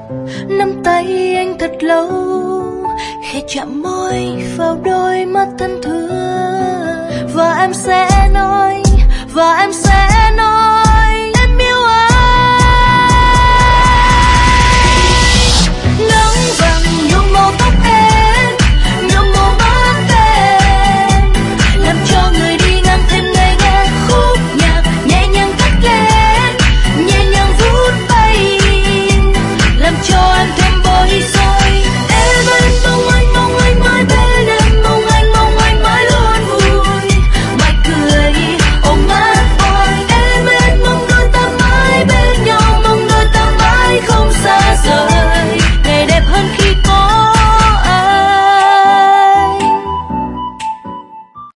nắm tay anh thật lâu, khẽ chạm môi vào đôi mắt thân thương. Và em sẽ nói, và em sẽ nói